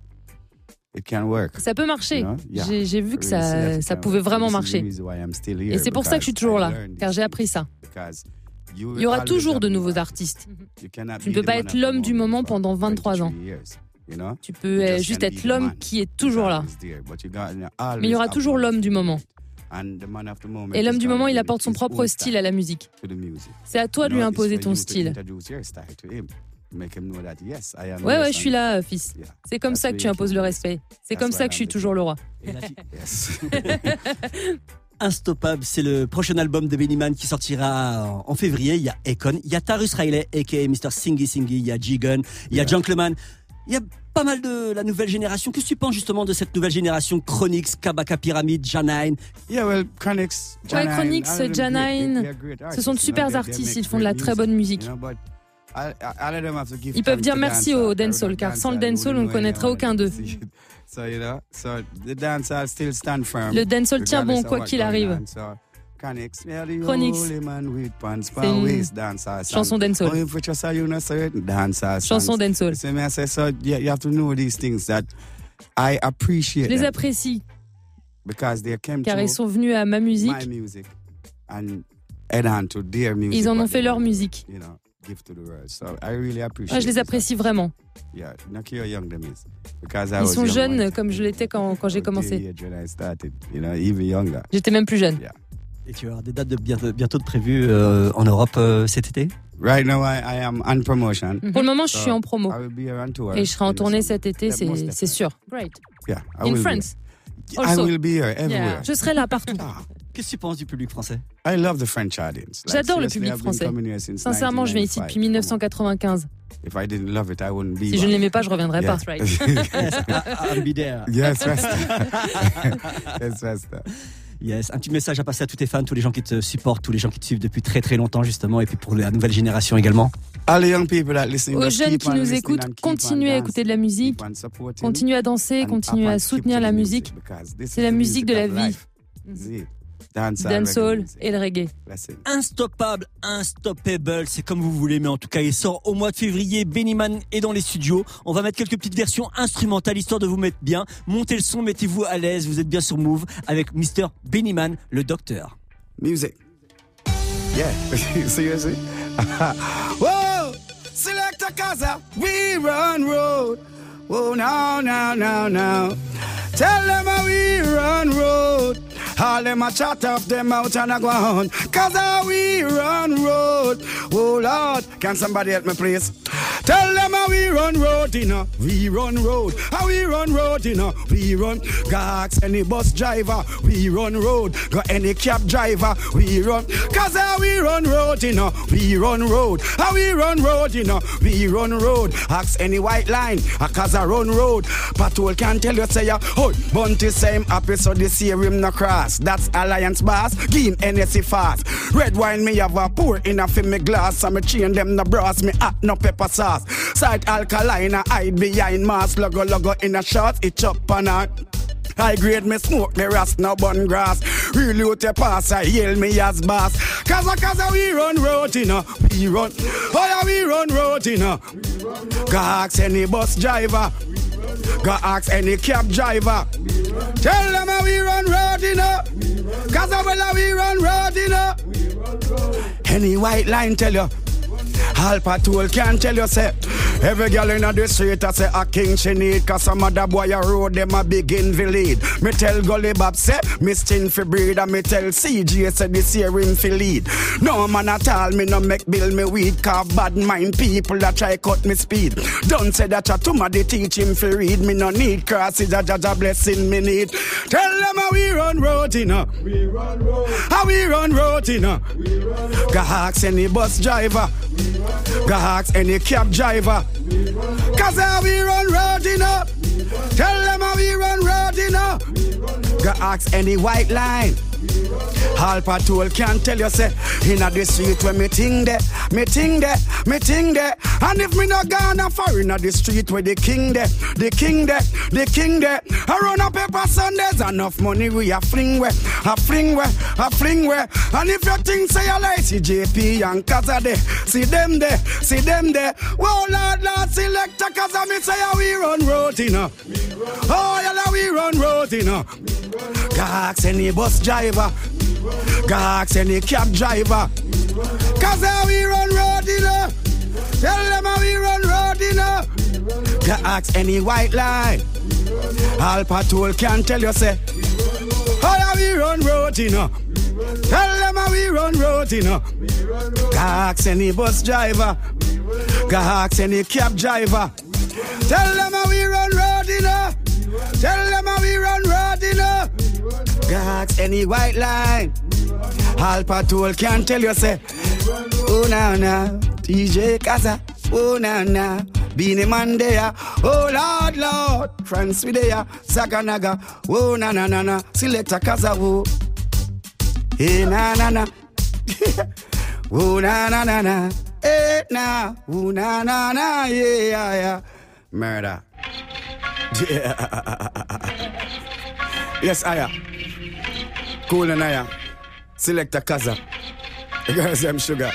It can work. Ça peut marcher. You know? Yeah. J'ai j'ai vu que Really see ça, it ça can pouvait work. vraiment This is the marcher. reason why I'm still here, Et c'est pour ça que je suis because toujours I là, learned car this j'ai appris ça. because you Il y aura always toujours have de to nouveaux work. artistes. You cannot Tu ne be peux the pas man être of the l'homme du moment for pendant vingt-trois ans. twenty-three years, you know? Tu peux You euh, just juste can être be the l'homme man. qui est toujours là. Always there, but you got- you always Mais il y aura have toujours one. l'homme du moment. And the man of the moment Et l'homme is du gonna moment, il give apporte son his propre own style à la musique. to the music. C'est à toi de You lui know, imposer it's for ton you to style. introduce your style to him. Make him know that, yes, I am Ouais, your ouais, je son. suis là, euh, fils. Yeah. C'est comme That's ça que the tu way imposes it le is. respect. C'est That's comme why ça que je suis I'm the toujours le roi. Yes. Unstoppable, c'est le prochain album de Benny Man qui sortira en février. Il y a Akon, il y a Tarus Riley, aka mister Singy Singy, il y a G-Gun, il y a Gentleman. Il y a pas mal de la nouvelle génération. Qu'est-ce que tu penses justement de cette nouvelle génération? Chronix, Kabaka Pyramid, Janine. Yeah, well, Chronix, Ouais, Chronix, Janine, ce sont de super artistes, ils font de la très bonne musique. Ils peuvent dire merci au dancehall, car sans le dancehall, on ne connaîtrait aucun d'eux. So, you know, so the dancehall still stand firm. Le dancehall tient bon, regardless of quoi what qu'il going arrive. on. So, Chronix, yeah, the Chronix. holy man with pants C'est for une waist, dancehall song. chanson dancehall. Oh, if you just say you know, certain dancehall Chanson songs. dancehall. So, me, I say, so yeah, you have to know these things that I appreciate Je les them apprécie, because they came car to ils sont venus à ma musique. my music and add on to their music. Ils en what ont fait they leur want, music. You know, give to the world. So I really appreciate Ouais, je les this. apprécie vraiment. Yeah, look how young them is. Because I Ils was sont young jeunes once. comme je l'étais quand, quand j'ai I was commencé. their age when I started, you know, even younger. J'étais même plus jeune. Yeah. Et tu vas avoir des dates de bientôt, bientôt de prévues euh, en Europe euh, cet été? Right now I, I am on promotion. Pour le moment, je So, suis en promo. I will be here on tour Et je serai en in the tournée summer. cet été, Yeah, c'est most c'est sûr. Great. Yeah, I In will be France. here. I Also. will be here everywhere. Yeah. Je serai là partout. Qu'est-ce que tu penses du public français? I love the French audience. Like, J'adore le seriously, public I've been français. coming here since Sincèrement, je viens ici depuis mille neuf cent quatre-vingt-quinze. If I didn't love it, I wouldn't be. Si je ne l'aimais pas, je reviendrais Yes. pas. Yes, I'll be there. Yes, Rasta. Yes, Rasta. Yes, un petit message à passer à tous tes fans, tous les gens qui te supportent, tous les gens qui te suivent depuis très très longtemps justement, et puis pour la nouvelle génération également. All the young people that listen, Aux just jeunes keep qui on nous listening écoutent, and keep continuez on à écouter de la musique, keep on supporting, continuez à danser, and continuez up à and soutenir keep la to the musique. because this C'est is la the musique de la of vie. life. See? Dancehall, Dancehall reggae music. et le reggae. Blessing. Instoppable, unstoppable, c'est comme vous voulez, mais en tout cas il sort au mois de février. Benny Man est dans les studios. On va mettre quelques petites versions instrumentales histoire de vous mettre bien. Montez le son, mettez-vous à l'aise, vous êtes bien sur Move avec mister Benny Man, le docteur. Music. Yeah. Seriously? Whoa! Select a casa, we run road. Whoa, now, now, now, now. Tell them how we run road. All them a chat off them out and a go on. Cause how we run road. Oh Lord, can somebody help me please? Tell them how we run road, you know. We run road. How we run road, you know. We run. Go ask any bus driver. We run road. Go any cab driver. We run. Cause how we run road, you know. We run road. How we run road, you know. We run road. Ask any white line. A cause I run road. Patrol can tell you say ya. Oh, Bunty same happy so this year him no cross. That's Alliance boss. Give him N S C fast. Red wine me have a pour in a fi me glass. And me chain them no brass. Me hot no pepper sauce. Side alkaline I hide behind mask. Logo logo in a shot. It up and out. High grade me smoke me rust no bun grass. Really out the pass I hail me as boss. Cause a cause a we run road you know. We run. Oh yeah we run road you know. Go ask any bus driver. Go ask any cab driver. Tell them how we run road you know. Cause a well we run road you know. Any white line tell you. All patrol can tell you say every girl in the street I say a king she need. Cause some other boy a road them a begin to lead. Me tell Gully Bob say me sting fi breed. And me tell C J say this year him fi lead. No man at all me no make bill me weed. Cause bad mind people that try cut me speed. Don't say that a somebody teach him fi read. Me no need crosses a judge a blessing me need. Tell them how we run road you know. We run road. How we run road you know. Go ask any bus driver. Go ask any cab driver. Cause how we run road, you know. Tell them how we run road, you know. Go ask any white line. All patrol can tell you say inna the street where me ting there, me ting there, me ting there. And if me not gonna far inna the street where the king there, the king there, the king there. I run a paper Sundays, enough money we a fling where, a fling where, a fling where. And if you think say you like see J P and Kaza there, see them there, see them there. Whoa Lord, Lord, select a Kaza me say how we run road, you know. Oh yeah, we run road, you know. Go ask any bus driver. Go ask any cab driver. Cause how we run road, you know. Tell them how we run road, you know. Go ask any white line. All patrol can tell you say how we run road, you know. Tell them how we run road, you know. Go ask any bus driver. Go ask any cab driver. Tell them how we run road, you know. Tell them how we run road, you know. Go ask any white line. All patrol can tell you say, oh now now, D J Kaza, oh now now, Beanie Man there, oh Lord Lord, France we there, Zaganaga, oh na na na na, Selecta Kaza, oh, hey na na na, oh na na na na, hey na, oh na na na, yeah yeah yeah, murder, yeah, yes I am, cool and I am. Selecta Kaza. The girls them sugar.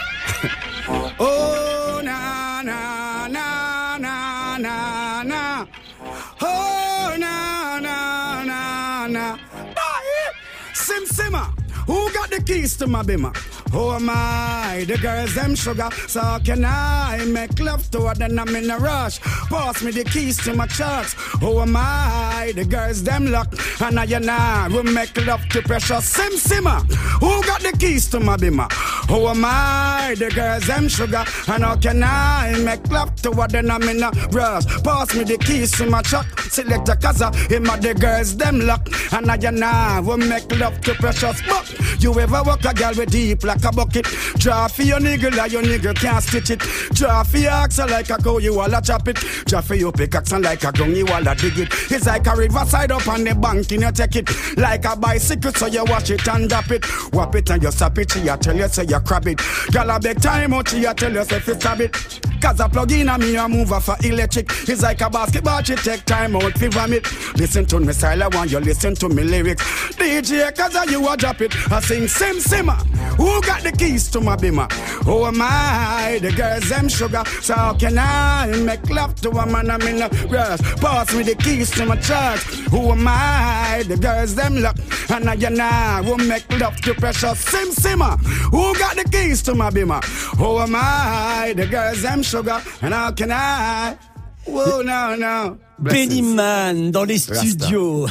Oh na na na na na na. Oh na na na na. Sim Simma. Who got the keys to my bimmer? Who am I? The girls them sugar, so how can I make love to her? Then I'm in a rush. Pass me the keys to my charts. Who am I? The girls them luck, and I and I will make love to precious Sim Simmer. Who got the keys to my bimmer? Who am I? The girls them sugar, and how can I make love to her? Then I'm in a rush. Pass me the keys to my truck. Select a casa, him at the girls them luck, and I and I will make love to precious. But you ever walk a girl with deep like a bucket? Draw for your nigga like your nigga can't stitch it. Draw for your axle like a go, you all a chop it. Draw for your pickaxe and like a gun, you all a dig it. It's like a river side up on the bank and you take it. Like a bicycle so you wash it and drop it. Whap it and you stop it, she a tell you say you crab it. Girl a big time out, she a tell you say fi stab it. Cause a plug in a me a mover for electric. It's like a basketball, she take time out fi vomit. Listen to me style, I want you listen to me lyrics. D J cause you a drop it, I sing Sim Simmer. Who got the keys to my bimmer? Who am I? The girls them sugar, so how can I make love to a man I'm in a rush? Pass me the keys to my church. Who am I? The girls them luck, and I and I will make love to precious Sim Simmer. Who got the keys to my bimmer? Who am I? The girls them sugar, and how can I? Whoa, no, no. Pennyman dans les studios.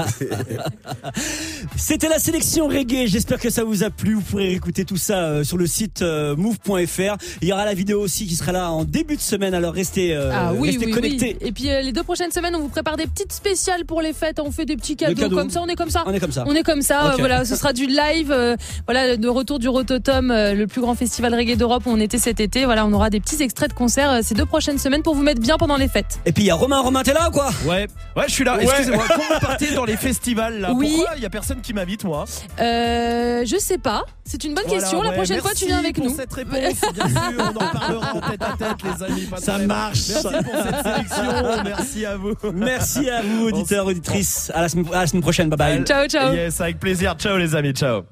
C'était la sélection reggae. J'espère que ça vous a plu. Vous pourrez écouter tout ça euh, sur le site euh, move point f r. Il y aura la vidéo aussi qui sera là en début de semaine. Alors restez, euh, ah, oui, restez oui, connectés. Oui. Et puis euh, les deux prochaines semaines, on vous prépare des petites spéciales pour les fêtes. On fait des petits cadeaux, cadeaux. comme ça. On est comme ça. On est comme ça. On est comme ça. Okay. Euh, voilà, ce sera du live. Euh, voilà, de retour du Rototom, euh, le plus grand festival reggae d'Europe où on était cet été. Voilà, on aura des petits extraits de concerts euh, ces deux prochaines semaines pour vous mettre bien pendant les fêtes. Et puis il y a Romain. Romain, t'es là ou quoi? Ouais. Ouais, je suis là. Ouais. Excusez-moi, quand vous partez dans les festivals là, oui. pourquoi il y a personne qui m'invite moi? Euh, je sais pas. C'est une bonne voilà, question. ouais, La prochaine fois, tu viens avec pour nous. Cette réponse, bien sûr, on en parlera en tête à tête, les amis. Pas Ça marche. Merci pour cette sélection. Merci à vous. Merci à vous, auditeurs, auditrices. À la semaine, à la semaine prochaine. Bye bye. Ciao, ciao. Yes, avec plaisir. Ciao, les amis. Ciao.